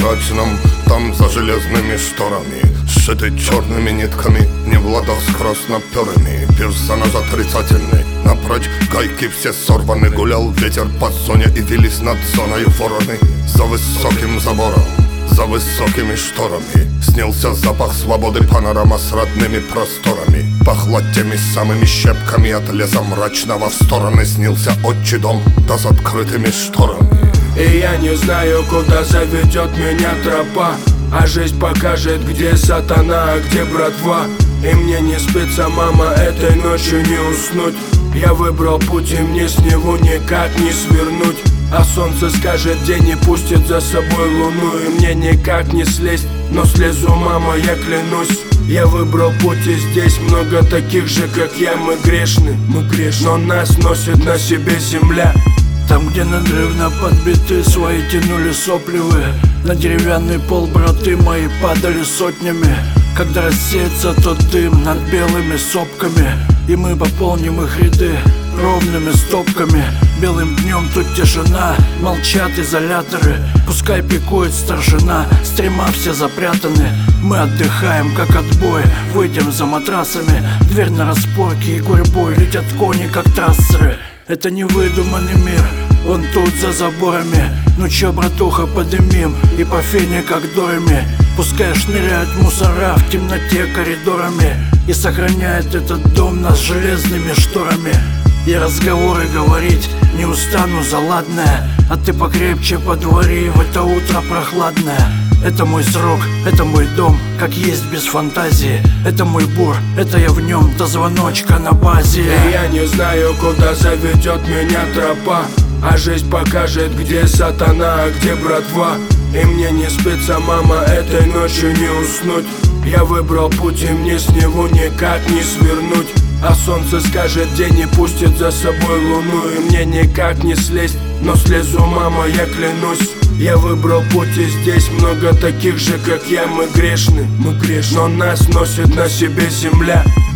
мрачном, там за железными шторами, сшиты черными нитками, не в ладах с красноперыми. Персонаж отрицательный, напрочь гайки все сорваны. Гулял ветер по зоне и вились над зоной вороны. За высоким забором, за высокими шторами снился запах свободы, панорама с родными просторами. Пахло теми самыми щепками от леса мрачного. В стороны снился отчий дом, да с открытыми шторами. И я не знаю, куда заведет меня тропа, а жизнь покажет, где сатана, а где братва. И мне не спится, мама, этой ночью не уснуть. Я выбрал путь, и мне с него никак не свернуть. А солнце скажет день и пустит за собой луну. И мне никак не слезть, но слезу, мама, я клянусь. Я выбрал путь, и здесь много таких же, как я. Мы грешны, но нас носит на себе земля. Там, где надрывно подбиты свои тянули сопливые, на деревянный пол браты мои падали сотнями. Когда рассеется тот дым над белыми сопками, и мы пополним их ряды ровными стопками. Белым днем тут тишина, молчат изоляторы. Пускай пикует старшина, стрима все запрятаны. Мы отдыхаем, как отбой, выйдем за матрасами. Дверь на распорке и гурьбой летят кони, как трассеры. Это не выдуманный мир, он тут за заборами. Ну чё, братуха, подымим и по фене, как дорами. Пускай шныряют мусора в темноте коридорами, и сохраняет этот дом нас железными шторами. И разговоры говорить не устану, заладное. А ты покрепче подвори в это утро прохладное. Это мой срок, это мой дом, как есть без фантазии. Это мой бур, это я в нем до звоночка на базе. И я не знаю, куда заведет меня тропа, а жизнь покажет, где сатана, а где братва. И мне не спится, мама, этой ночью не уснуть. Я выбрал путь, и мне с него никак не свернуть. А солнце скажет день и пустит за собой луну. И мне никак не слезть, но слезу, мама, я клянусь. Я выбрал путь, и здесь много таких же, как я. Мы грешны, но нас носит на себе земля.